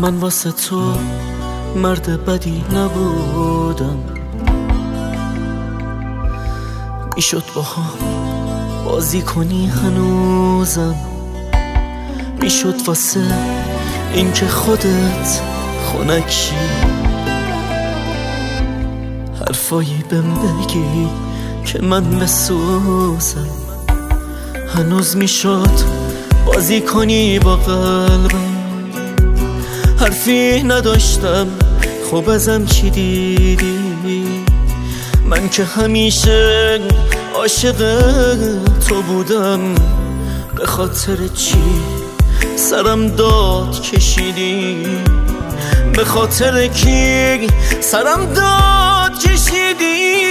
من واسه تو مرد بدی نبودم، میشد با هم بازی کنی هنوزم، میشد واسه این که خودت خنکشی حرفایی بهم بگی که من بسوزم. هنوز میشد بازی کنی با قلبم، حرفی نداشتم خب ازم چی دیدی؟ من که همیشه عاشق تو بودم، به خاطر چی سرم داد کشیدی؟ به خاطر کی سرم داد کشیدی؟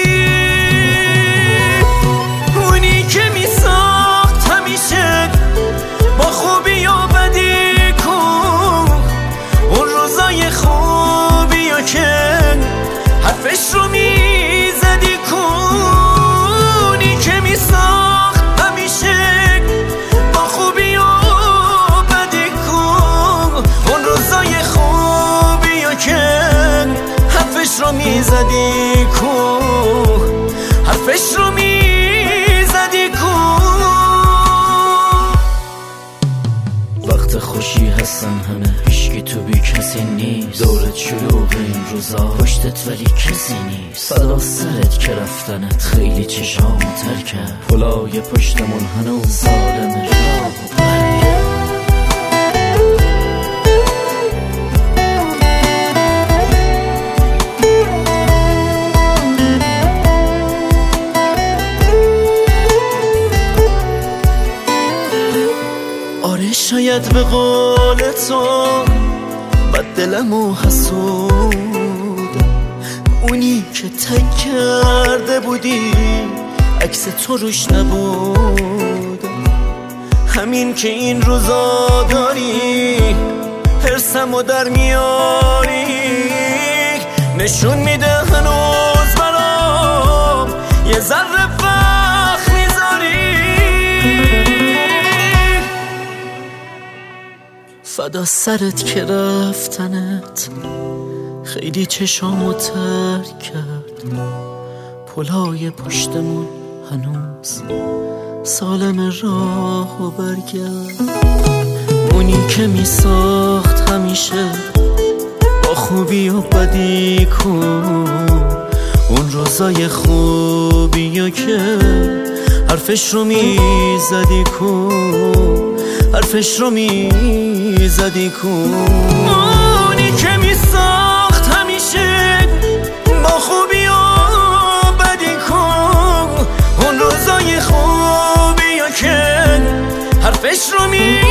اونی که میساخت همیشه با خوبی و بدی کو، اون روزای خوبی و که حرفش رو میزدی کو، اونی که میساخت همیشه با خوبی و بدی کو، اون روزای خوبی و که حرفش رو میزدی کو، حرفش رو میزدی کو. وقت خوشی هستن همه، هیچکی تو بی کسی نیست، دورت شلوغ این روزا، پشتت ولی کسی نیست، فدا سرت که رفتنت خیلی چشامو تر کرد، پلای پشتمون هنوز سالم راه و برگرد. آره شاید به قول تو بد دلم و حسودم، اونی که تک کرده بودی عکس تو روش نبودم، همین که این روزا داری حرسمو در میاری، نشون میده هنوز برام یه ذره وقت میذاری. فدا سرت که رفتنت خیلی چشامو تر کرد، پلای پشتمون هنوز سالم راه و برگرد. اونی که میساخت همیشه با خوبی و بدی کو، اون روزای خوبی و که حرفش رو میزدی کو، حرفش رو میزدی کو. اونی که میساخت همیشه با خوبی و بدی کو، اون روزای خوبی و که حرفش رو